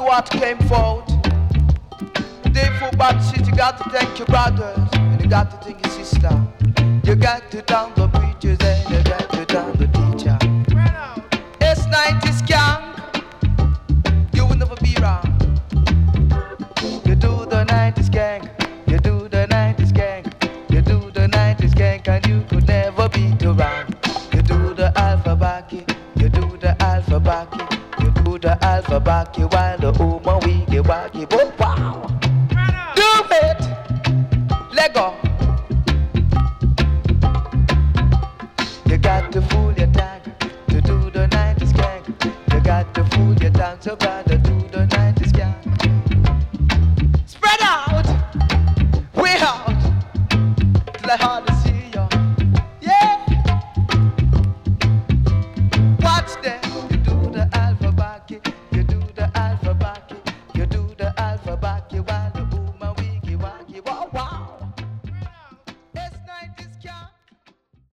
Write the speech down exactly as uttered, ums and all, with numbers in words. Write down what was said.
what came forth. Day for bad shit, you got to thank your brothers, and you got to thank your sister. You got to down the preachers, and you got to down the teacher. S nineties gang, you will never be wrong. You do the nineties gang, you do the nineties gang, you do the nineties gang, and you could never be too wrong. You do the alphabet, you do the alphabet, you do the alphabet, while the woman we get wacky. But wow, do it, let go. You got to fool your tongue to do the nineties gang. You got to fool your tongue so bad.